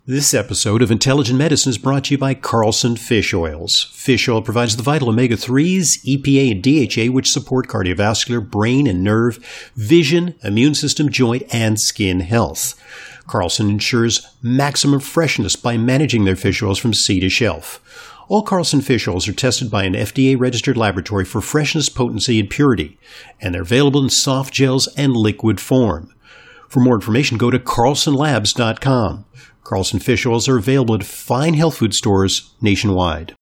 This episode of Intelligent Medicine is brought to you by Carlson Fish Oils. Fish oil provides the vital omega-3s, EPA, and DHA, which support cardiovascular, brain and nerve, vision, immune system, joint, and skin health. Carlson ensures maximum freshness by managing their fish oils from sea to shelf. All Carlson fish oils are tested by an FDA-registered laboratory for freshness, potency, and purity, and they're available in soft gels and liquid form. For more information, go to carlsonlabs.com. Carlson fish oils are available at fine health food stores nationwide.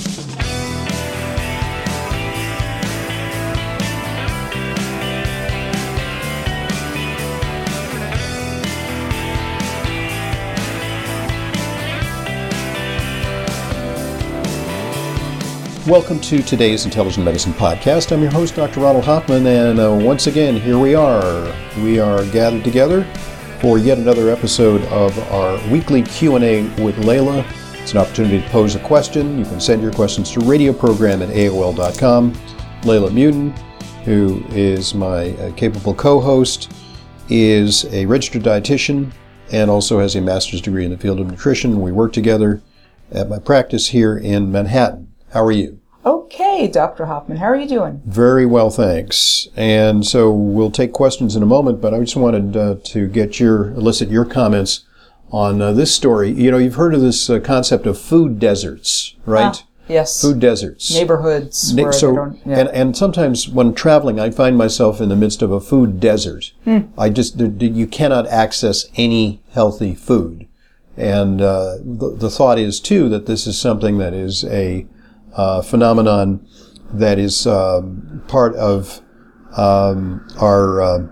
Welcome to today's Intelligent Medicine Podcast. I'm your host, Dr. Ronald Hoffman, and once again, here we are. We are gathered together for yet another episode of our weekly Q&A with Layla. It's an opportunity to pose a question. You can send your questions to radioprogram@aol.com. Layla Mutin, who is my capable co-host, is a registered dietitian and also has a master's degree in the field of nutrition. We work together at my practice here in Manhattan. How are you? Okay, Dr. Hoffman. How are you doing? Very well, thanks. And so we'll take questions in a moment, but I just wanted to elicit your comments on this story. You know, you've heard of this concept of food deserts, right? Yes. Food deserts. Neighborhoods where they don't... Yeah. And sometimes when traveling, I find myself in the midst of a food desert. You cannot access any healthy food. And the thought is, too, that this is something that is a phenomenon that is part of our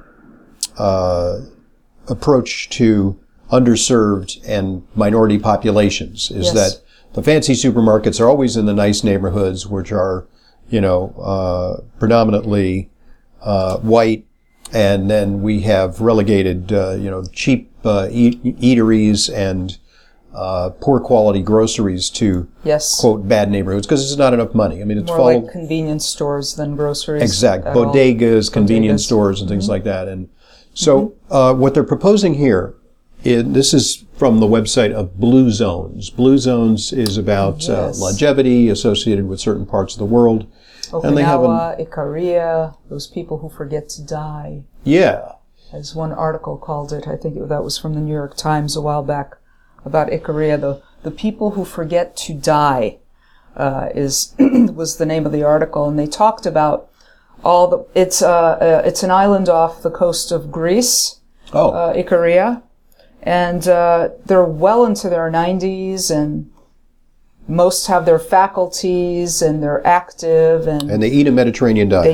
approach to underserved and minority populations, is that the fancy supermarkets are always in the nice neighborhoods, which are, predominantly white, and then we have relegated, cheap eateries and poor quality groceries to, quote, bad neighborhoods, because there's not enough money. I mean, it's more like convenience stores than groceries. Exact. Bodegas, convenience stores, and things like that. And so what they're proposing here, this is from the website of Blue Zones. Blue Zones is about longevity associated with certain parts of the world. Okinawa, and they have Ikaria, those people who forget to die. Yeah. As one article called it, I think that was from the New York Times a while back, about Ikaria, the people who forget to die, was the name of the article, and they talked about it's an island off the coast of Greece, Ikaria, and they're well into their 90s, and most have their faculties, and they're active, and they eat a Mediterranean diet.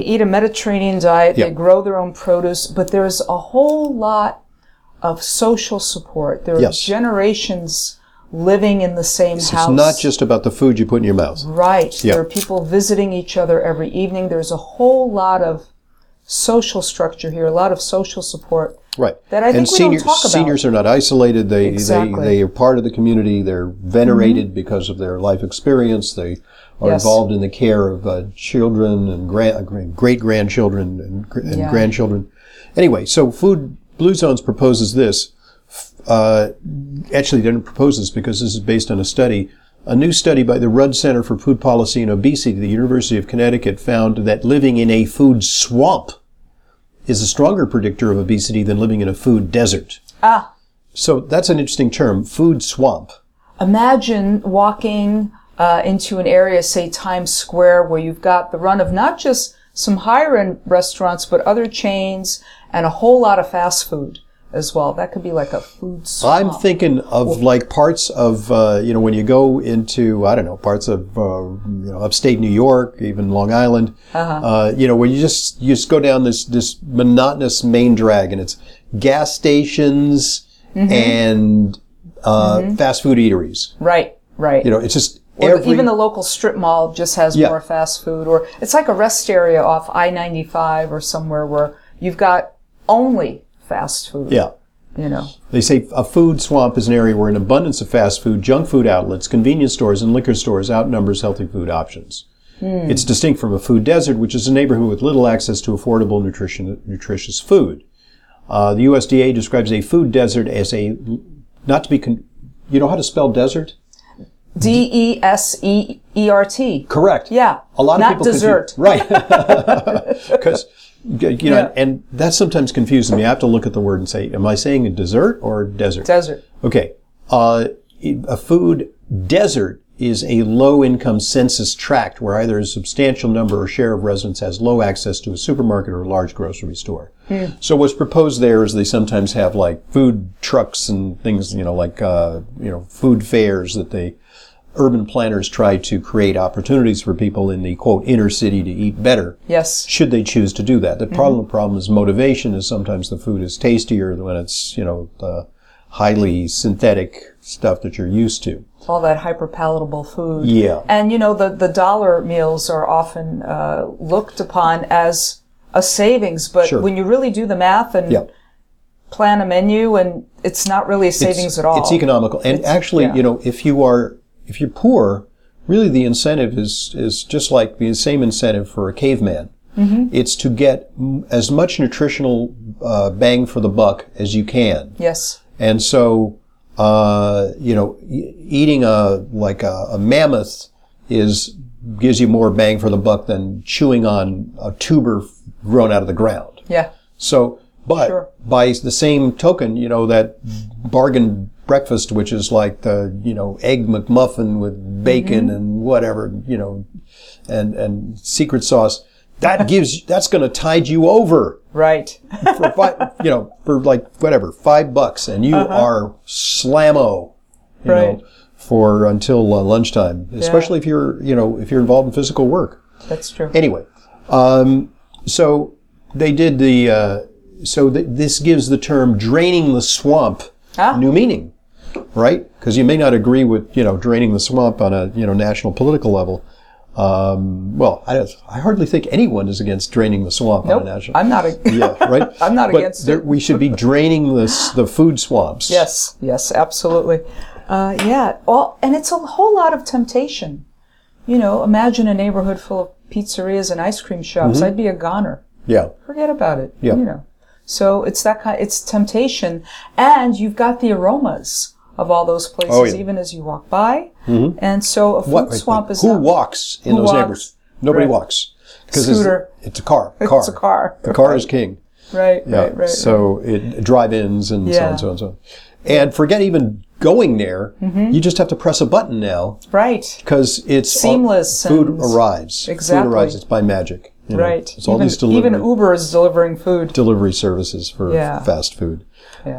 Yep. They grow their own produce, but there's a whole lot of social support. There are generations living in the same house. It's not just about the food you put in your mouth. Right. There are people visiting each other every evening. There's a whole lot of social structure here, a lot of social support. Right. That I think we don't talk about. Seniors are not isolated. They are part of the community. They're venerated because of their life experience. They are involved in the care of children and great-grandchildren and grandchildren. Anyway, so Blue Zones proposes this. Actually, they didn't propose this because this is based on a study. A new study by the Rudd Center for Food Policy and Obesity at the University of Connecticut found that living in a food swamp is a stronger predictor of obesity than living in a food desert. So that's an interesting term, food swamp. Imagine walking into an area, say Times Square, where you've got the run of not just some higher-end restaurants, but other chains, and a whole lot of fast food as well. That could be like a food swamp. I'm thinking of like parts of, when you go into, parts of, upstate New York, even Long Island, where you just go down this monotonous main drag, and it's gas stations and fast food eateries. Right. It's just even the local strip mall just has more fast food, or it's like a rest area off I-95 or somewhere where you've got only fast food. Yeah. They say a food swamp is an area where an abundance of fast food, junk food outlets, convenience stores, and liquor stores outnumbers healthy food options. It's distinct from a food desert, which is a neighborhood with little access to affordable, nutritious food. The USDA describes a food desert as not to be you know how to spell desert? Desert. Correct. Yeah. A lot of not people dessert. Right. Because, you know, and that sometimes confuses me. I have to look at the word and say, am I saying a dessert or desert? Desert. Okay. A food desert is a low-income census tract where either a substantial number or share of residents has low access to a supermarket or a large grocery store. So what's proposed there is they sometimes have like food trucks and things, you know, like, food fairs that urban planners try to create opportunities for people in the, quote, inner city to eat better. Yes. Should they choose to do that. The problem is motivation, is sometimes the food is tastier when it's, you know, the highly synthetic stuff that you're used to. All that hyper-palatable food. Yeah. And, you know, the dollar meals are often looked upon as a savings, but when you really do the math and plan a menu, and it's not really a savings at all. It's economical. And actually, you know, if you're poor, really the incentive is just like the same incentive for a caveman. It's to get as much nutritional bang for the buck as you can. Yes. And so, you know, eating a mammoth gives you more bang for the buck than chewing on a tuber grown out of the ground. Yeah. So, but by the same token, you know, that bargain breakfast, which is like the, you know, egg McMuffin with bacon and whatever, you know, and secret sauce, that's going to tide you over. Right. for like whatever, $5, and you are slammo, you know, for until lunchtime, especially if you're involved in physical work. That's true. Anyway, so they did this gives the term draining the swamp new meaning, right? Because you may not agree with, you know, draining the swamp on a, you know, national political level. Well, I hardly think anyone is against draining the swamp on a national. I'm not. Right. I'm not against it. We should be draining the food swamps. Yes, absolutely. And it's a whole lot of temptation. You know, imagine a neighborhood full of pizzerias and ice cream shops. I'd be a goner. Yeah. Forget about it. Yeah. You know. So it's it's temptation, and you've got the aromas of all those places, even as you walk by. And so a food swamp is who walks in those neighborhoods? Nobody walks. Because it's a car. It's a car. The car is king. Right. So drive-ins and so on and so on and so on. And forget even going there. You just have to press a button now. Right. Because it's seamless. Food arrives. Exactly. Food arrives. It's by magic. You know? Right. It's all these delivery. Even Uber is delivering food. Delivery services for fast food. Yeah.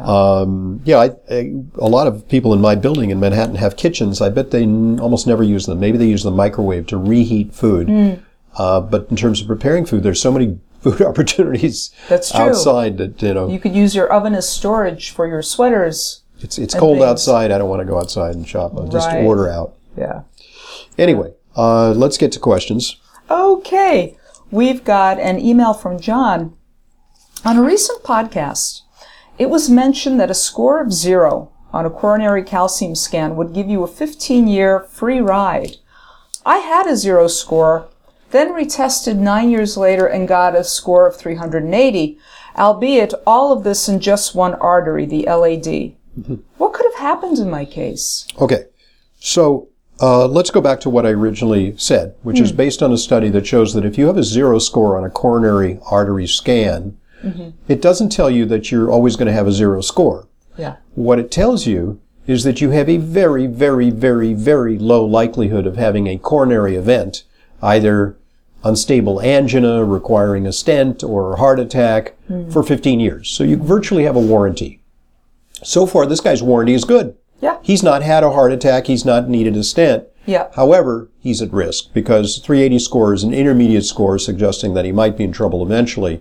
A lot of people in my building in Manhattan have kitchens. I bet they almost never use them. Maybe they use the microwave to reheat food. But in terms of preparing food, there's so many food opportunities outside that, you know. You could use your oven as storage for your sweaters. It's cold outside. I don't want to go outside and shop. I'll just order out. Yeah. Anyway, let's get to questions. Okay. We've got an email from John. On a recent podcast, it was mentioned that a score of 0 on a coronary calcium scan would give you a 15-year free ride. I had a 0 score, then retested 9 years later and got a score of 380, albeit all of this in just one artery, the LAD. What could have happened in my case? Okay, so let's go back to what I originally said, which is based on a study that shows that if you have a 0 score on a coronary artery scan, it doesn't tell you that you're always going to have a 0 score. Yeah. What it tells you is that you have a very, very, very, very low likelihood of having a coronary event, either unstable angina requiring a stent or a heart attack for 15 years. So you virtually have a warranty. So far, this guy's warranty is good. Yeah. He's not had a heart attack. He's not needed a stent. Yeah. However, he's at risk because 380 score is an intermediate score suggesting that he might be in trouble eventually.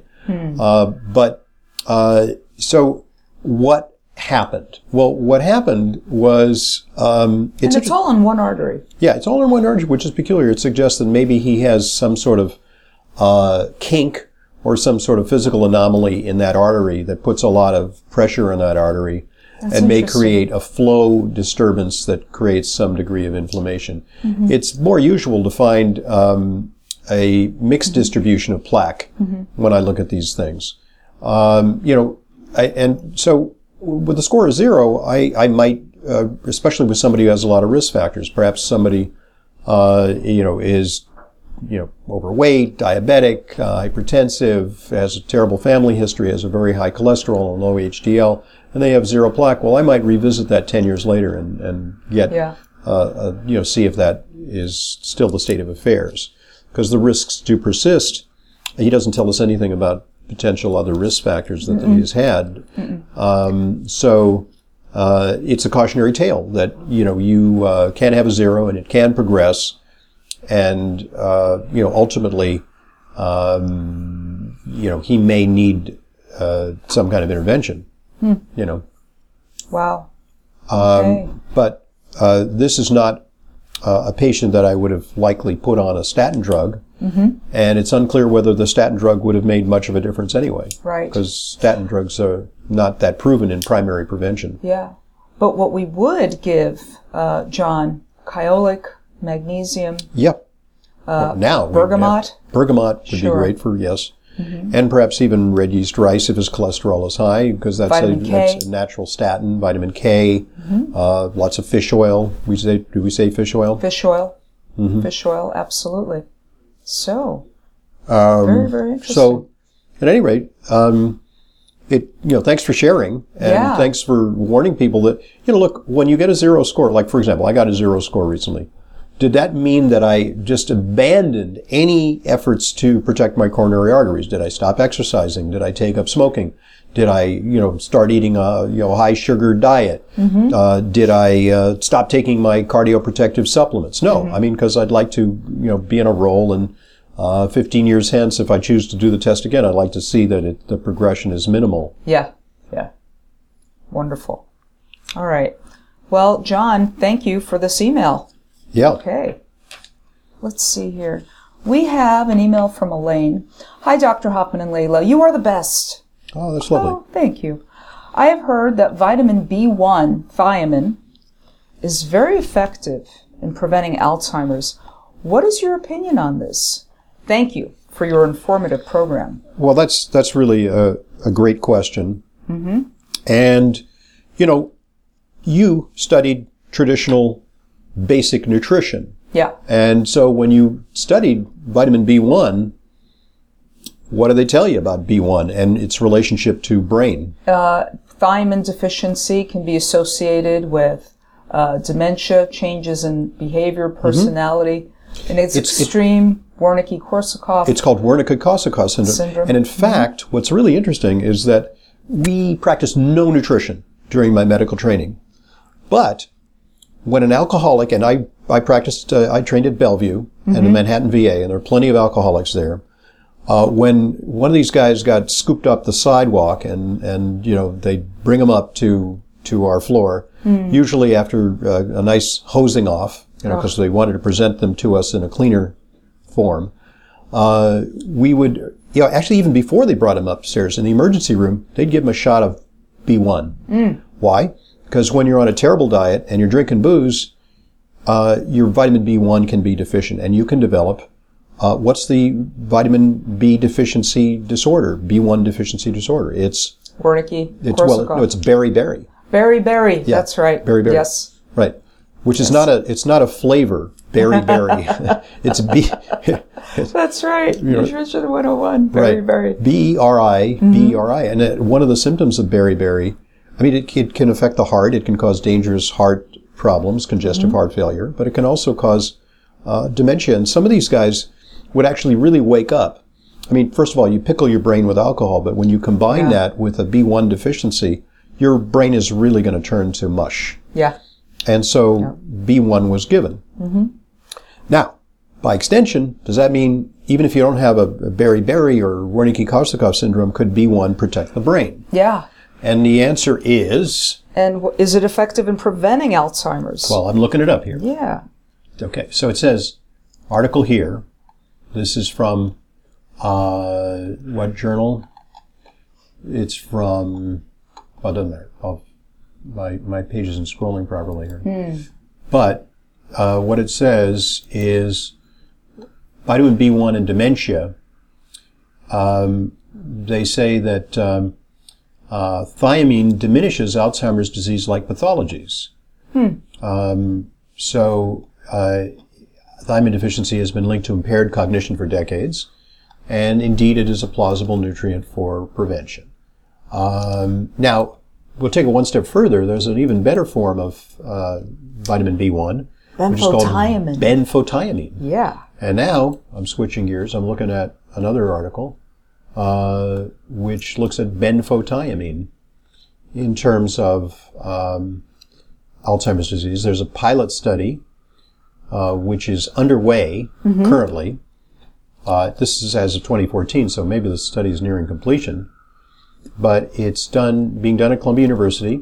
So what happened? Well, what happened was, it's all in one artery. Yeah, it's all in one artery, which is peculiar. It suggests that maybe he has some sort of, kink or some sort of physical anomaly in that artery that puts a lot of pressure in that artery. And may create a flow disturbance that creates some degree of inflammation. It's more usual to find a mixed distribution of plaque when I look at these things. And so with a score of 0, I might especially with somebody who has a lot of risk factors. Perhaps somebody, is, overweight, diabetic, hypertensive, has a terrible family history, has a very high cholesterol and low HDL, and they have zero plaque. Well, I might revisit that 10 years later and get, see if that is still the state of affairs. Because the risks do persist. He doesn't tell us anything about potential other risk factors that he's had. So it's a cautionary tale that, you can have a zero and it can progress. And, ultimately, he may need some kind of intervention, Wow. Okay. But this is not a patient that I would have likely put on a statin drug. And it's unclear whether the statin drug would have made much of a difference anyway. Right. Because statin drugs are not that proven in primary prevention. Yeah. But what we would give, John, kyolic, magnesium. Yep. Now. Bergamot. Bergamot would be great for, yes. And perhaps even red yeast rice if his cholesterol is high, because that's a natural statin. Vitamin K, lots of fish oil. Do we say fish oil? Fish oil. Fish oil, absolutely. So, very, very interesting. So, at any rate, thanks for sharing, and thanks for warning people that, look, when you get a zero score, like for example, I got a zero score recently. Did that mean that I just abandoned any efforts to protect my coronary arteries? Did I stop exercising? Did I take up smoking? Did I, start eating a, high sugar diet? Did I, stop taking my cardioprotective supplements? No. I mean, because I'd like to, be in a role, and, 15 years hence, if I choose to do the test again, I'd like to see that the progression is minimal. Yeah. Yeah. Wonderful. All right. Well, John, thank you for this email. Yeah. Okay. Let's see here. We have an email from Elaine. Hi, Dr. Hoffman and Layla. You are the best. Oh, that's lovely. Oh, thank you. I have heard that vitamin B1, thiamine, is very effective in preventing Alzheimer's. What is your opinion on this? Thank you for your informative program. Well, that's really a great question. And, you studied traditional basic nutrition. Yeah. And so when you studied vitamin B1, what do they tell you about B1 and its relationship to brain? Thiamine deficiency can be associated with dementia, changes in behavior, personality, and it's extreme Wernicke-Korsakoff. It's called Wernicke-Korsakoff syndrome. And in fact, what's really interesting is that we practiced no nutrition during my medical training. But when an alcoholic, and I trained at Bellevue and the Manhattan VA, and there are plenty of alcoholics there. When one of these guys got scooped up the sidewalk and they bring him up to our floor, usually after a nice hosing off, because they wanted to present them to us in a cleaner form. We would, actually even before they brought him upstairs in the emergency room, they'd give him a shot of B1. Why? Because when you're on a terrible diet and you're drinking booze, your vitamin B1 can be deficient, and you can develop, what's the vitamin B deficiency disorder, B1 deficiency disorder? It's Wernicke-Korsakoff. It's beriberi. Beriberi, that's right. Beriberi. Yes. Right. Which is it's not a flavor, beriberi. It's B. That's right. Nutrition 101, beriberi. Right. B-E-R-I. And one of the symptoms of beriberi, I mean, it can affect the heart. It can cause dangerous heart problems, congestive heart failure, but it can also cause dementia. And some of these guys would actually really wake up. I mean, first of all, you pickle your brain with alcohol, but when you combine that with a B1 deficiency, your brain is really going to turn to mush. Yeah. And so B1 was given. Now, by extension, does that mean even if you don't have a beriberi or Wernicke-Korsakoff syndrome, could B1 protect the brain? Yeah. And the answer is... And is it effective in preventing Alzheimer's? Well, I'm looking it up here. Yeah. Okay, so it says, article here, this is from, what journal? It's from, well, it doesn't matter. My page isn't scrolling properly here. But what it says is vitamin B1 and dementia. They say that thiamine diminishes Alzheimer's disease-like pathologies. So thiamine deficiency has been linked to impaired cognition for decades, and indeed it is a plausible nutrient for prevention. Now, we'll take it one step further. There's an even better form of vitamin B1, which is called benfotiamine. Yeah. And now, I'm switching gears. I'm looking at another article which looks at benfotiamine in terms of Alzheimer's disease. There's a pilot study which is underway currently. This is as of 2014, so maybe the study is nearing completion. But it's being done at Columbia University,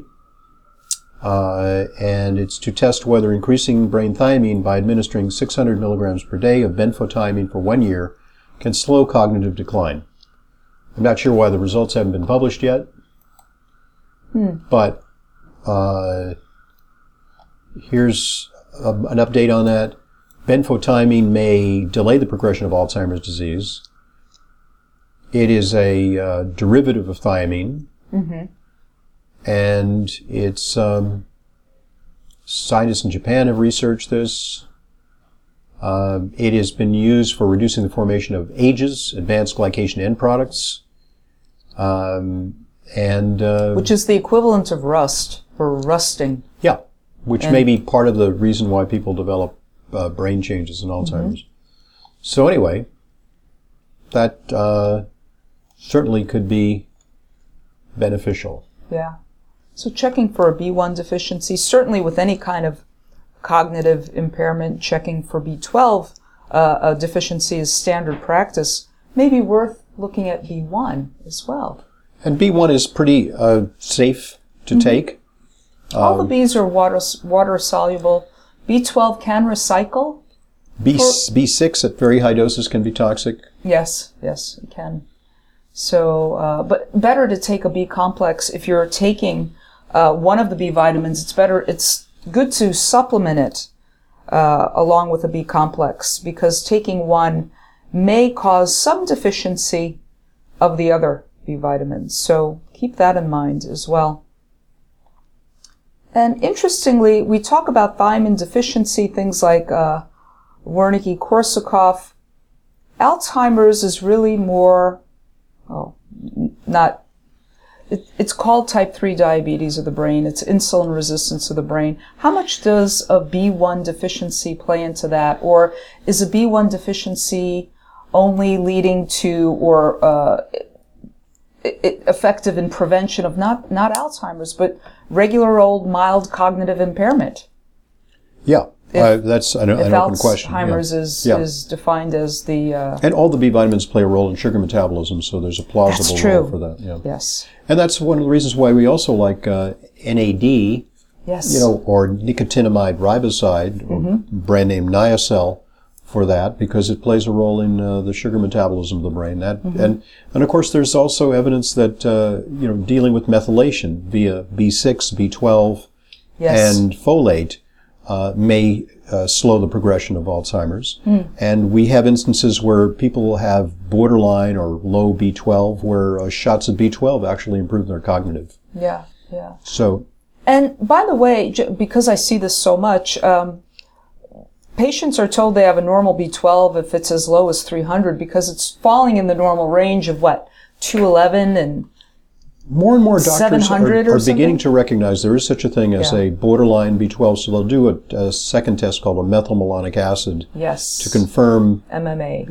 and it's to test whether increasing brain thiamine by administering 600 milligrams per day of benfotiamine for 1 year can slow cognitive decline. I'm not sure why the results haven't been published yet, but here's an update on that. Benfotiamine may delay the progression of Alzheimer's disease. It is a derivative of thiamine, and it's scientists in Japan have researched this. It has been used for reducing the formation of AGEs, advanced glycation end products, which is the equivalent of rust or rusting. Yeah, which may be part of the reason why people develop brain changes in Alzheimer's. So anyway, that certainly could be beneficial. Yeah. So checking for a B1 deficiency, certainly with any kind of cognitive impairment, checking for B12 deficiency is standard practice. May be worth looking at B1 as well. And B1 is pretty safe to take. All the Bs are water soluble. B12 can recycle. B6 at very high doses can be toxic. Yes, it can. So, but better to take a B complex if you're taking one of the B vitamins. It's good to supplement it along with a B complex, because taking one may cause some deficiency of the other B vitamins. So keep that in mind as well. And interestingly, we talk about thiamine deficiency, things like Wernicke-Korsakoff. Alzheimer's is really more, it's called type 3 diabetes of the brain. It's insulin resistance of the brain. How much does a B1 deficiency play into that? Or is a B1 deficiency only leading to, or effective in prevention of not Alzheimer's, but regular old mild cognitive impairment? Yeah. That's an open question. Alzheimer's is defined as the... and all the B vitamins play a role in sugar metabolism, so there's a plausible role for that. Yeah. Yes. And that's one of the reasons why we also like NAD, or nicotinamide riboside, or brand name Niacel, for that, because it plays a role in the sugar metabolism of the brain. And of course, there's also evidence that dealing with methylation via B6, B12, and folate may slow the progression of Alzheimer's. And we have instances where people have borderline or low B12, where shots of B12 actually improve their cognitive. Yeah. So, and by the way, because I see this so much, patients are told they have a normal B12 if it's as low as 300, because it's falling in the normal range of 211 and more and more doctors are beginning to recognize there is such a thing as a borderline B12, so they'll do a second test called a methylmalonic acid to confirm MMA.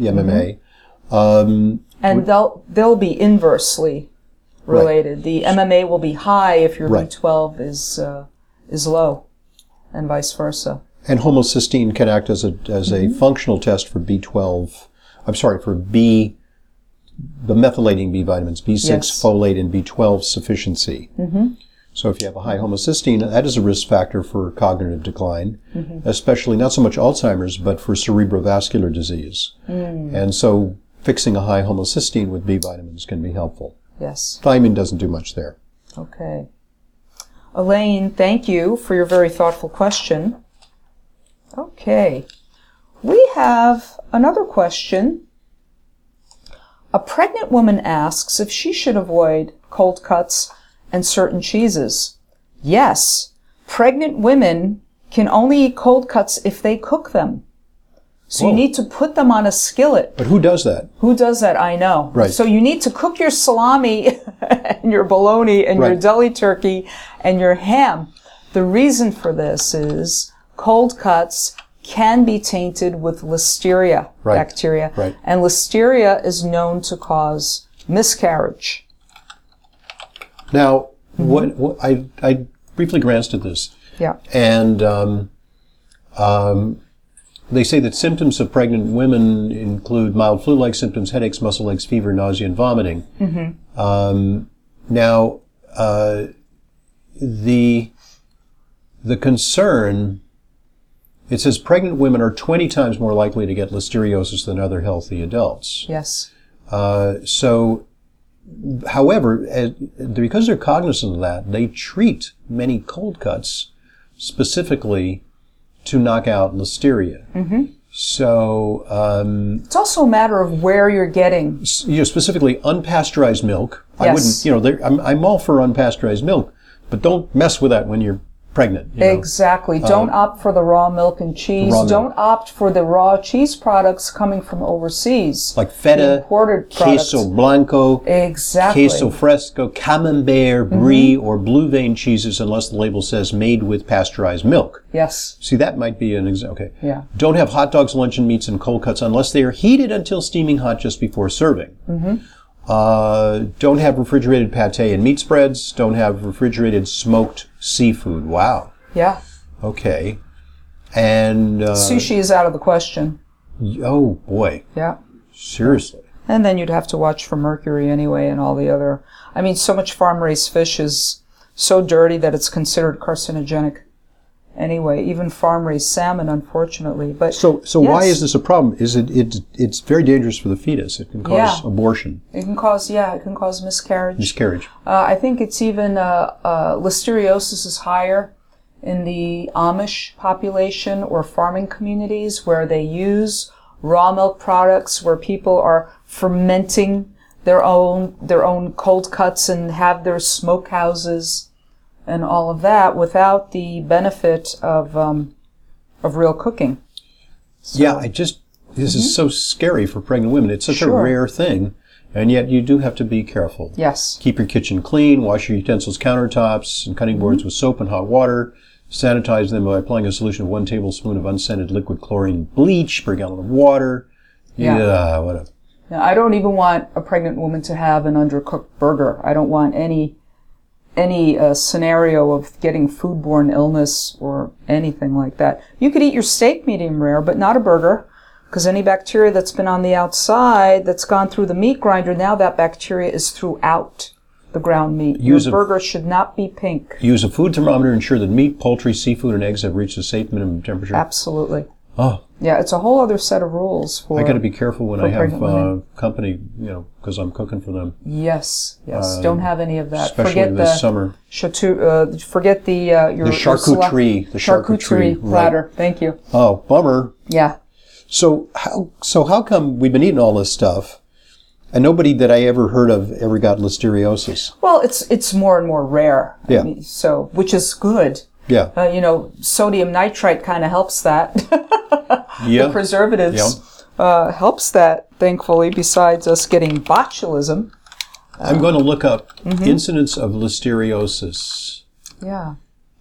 And they'll be inversely related. Right. The MMA will be high if your B12 is low, and vice versa. And homocysteine can act as a functional test for B12. I'm sorry, for the methylating B vitamins, B6, folate, and B12 sufficiency. So if you have a high homocysteine, that is a risk factor for cognitive decline, especially not so much Alzheimer's, but for cerebrovascular disease. And so fixing a high homocysteine with B vitamins can be helpful. Yes. Thiamine doesn't do much there. Okay. Elaine, thank you for your very thoughtful question. Okay. We have another question. A pregnant woman asks if she should avoid cold cuts and certain cheeses. Yes. pregnant women can only eat cold cuts if they cook them. So you need to put them on a skillet. But who does that? Who does that? I know. Right. So you need to cook your salami and your bologna and your deli turkey and your ham. The reason for this is cold cuts can be tainted with Listeria bacteria. Right. And Listeria is known to cause miscarriage. Now, what I briefly glanced at this. Yeah. And they say that symptoms of pregnant women include mild flu-like symptoms, headaches, muscle aches, fever, nausea, and vomiting. Now, the concern, it says pregnant women are 20 times more likely to get listeriosis than other healthy adults. Yes. So, however, because they're cognizant of that, they treat many cold cuts specifically to knock out listeria. So it's also a matter of where you're getting. Specifically unpasteurized milk. Yes. I wouldn't. I'm all for unpasteurized milk, but don't mess with that when you're pregnant. Exactly. Don't opt for the raw milk and cheese. Don't opt for the raw cheese products coming from overseas. Like feta, imported products. queso blanco, exactly. queso fresco, camembert, brie, or blue vein cheeses, unless the label says made with pasteurized milk. Yes. See, that might be an example. Okay. Yeah. Don't have hot dogs, luncheon meats, and cold cuts unless they are heated until steaming hot just before serving. Don't have refrigerated pate and meat spreads. Don't have refrigerated smoked seafood. Wow. Yeah. Okay. And sushi is out of the question. Oh boy. Yeah. Seriously. And then you'd have to watch for mercury anyway and all the other. I mean, so much farm-raised fish is so dirty that it's considered carcinogenic. Anyway, even farm-raised salmon, unfortunately. But so yes. Why is this a problem? Is it's very dangerous for the fetus. It can cause abortion. It can cause miscarriage. Miscarriage. I think it's even listeriosis is higher in the Amish population or farming communities where they use raw milk products, where people are fermenting their own cold cuts and have their smoke houses and all of that without the benefit of real cooking. So, yeah, this is so scary for pregnant women. It's such a rare thing, and yet you do have to be careful. Yes. Keep your kitchen clean, wash your utensils, countertops, and cutting boards with soap and hot water. Sanitize them by applying a solution of 1 tablespoon of unscented liquid chlorine bleach per gallon of water. Yeah, whatever. Now, I don't even want a pregnant woman to have an undercooked burger. I don't want any scenario of getting foodborne illness or anything like that. You could eat your steak medium rare, but not a burger, because any bacteria that's been on the outside that's gone through the meat grinder, now that bacteria is throughout the ground meat. Your burger should not be pink. Use a food thermometer to ensure that meat, poultry, seafood, and eggs have reached a safe minimum temperature. Absolutely. Oh. Yeah, it's a whole other set of rules for I got to be careful when I have company, because I'm cooking for them. Yes. Don't have any of that. Especially this summer. Forget the your charcuterie. The charcuterie platter. Right. Thank you. Oh, bummer. Yeah. So how come we've been eating all this stuff, and nobody that I ever heard of ever got listeriosis? Well, it's more and more rare. Yeah. I mean, which is good. Yeah. Sodium nitrite kind of helps that. Yeah. The preservatives helps that, thankfully, besides us getting botulism. I'm going to look up incidence of listeriosis. Yeah.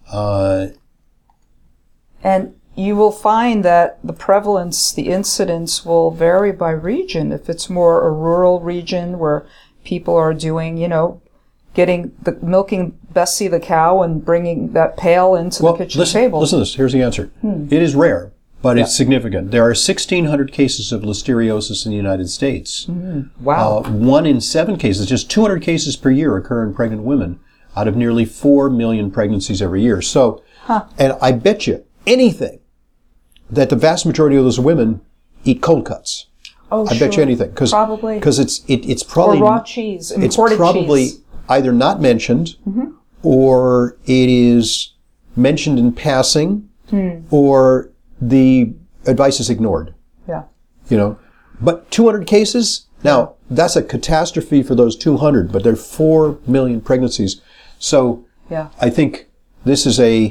And you will find that the prevalence, the incidence will vary by region. If it's more a rural region where people are doing, milking Bessie the cow and bringing that pail into the kitchen table. Listen to this. Here's the answer. It is rare, but it's significant. There are 1,600 cases of listeriosis in the United States. Wow. 1 in 7 cases, just 200 cases per year occur in pregnant women out of nearly 4 million pregnancies every year. So, and I bet you anything that the vast majority of those women eat cold cuts. Oh, I bet you anything. Probably. Because it's probably... Or raw cheese, imported cheese. It's probably either not mentioned, or it is mentioned in passing, or the advice is ignored. Yeah. But 200 cases? Now, that's a catastrophe for those 200, but there are 4 million pregnancies. So, I think this is a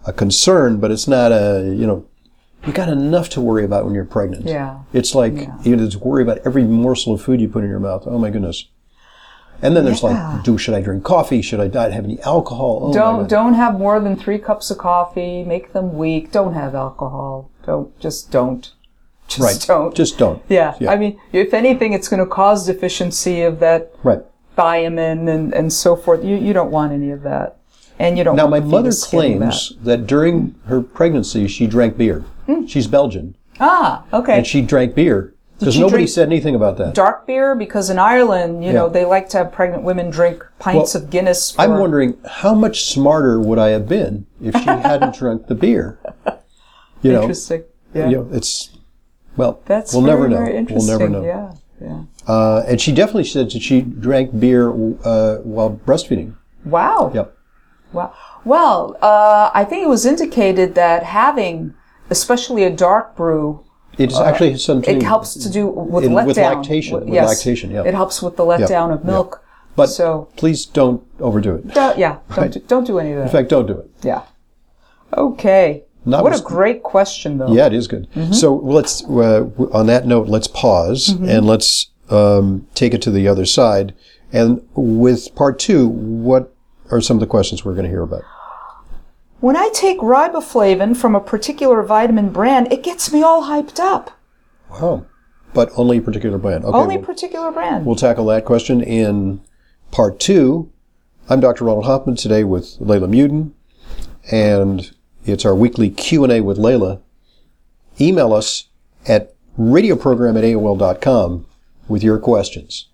a concern, but it's not you got enough to worry about when you're pregnant. Yeah. It's like you have to worry about every morsel of food you put in your mouth. Oh my goodness. And then there's should I drink coffee? Should I not have any alcohol? Oh don't have more than 3 cups of coffee. Make them weak. Don't have alcohol. Don't. Just don't. Just don't. Yeah. I mean, if anything, it's going to cause deficiency of that thiamine and so forth. You don't want any of that. And you don't Now, want my mother claims that during her pregnancy, she drank beer. She's Belgian. Ah, okay. And she drank beer. Because nobody said anything about that. Dark beer? Because in Ireland, you know, they like to have pregnant women drink pints of Guinness. I'm wondering, how much smarter would I have been if she hadn't drunk the beer? Interesting. Yeah. That's we'll never know. Very interesting. We'll never know. Yeah. And she definitely said that she drank beer while breastfeeding. Wow. Yep. Wow. Well, I think it was indicated that having, especially a dark brew, it actually something. It helps to do with letdown. With lactation. With lactation, yeah. It helps with the letdown of milk. Yeah. But please don't overdo it. Don't do any of that. In fact, don't do it. Yeah. Okay. What a great question, though. Yeah, it is good. Mm-hmm. So let's, on that note, let's pause and let's take it to the other side. And with part 2, what are some of the questions we're going to hear about? When I take riboflavin from a particular vitamin brand, it gets me all hyped up. Wow. But only a particular brand. Okay, only a particular brand. We'll tackle that question in part 2. I'm Dr. Ronald Hoffman today with Layla Muden, and it's our weekly Q&A with Layla. Email us at radioprogram@aol.com with your questions.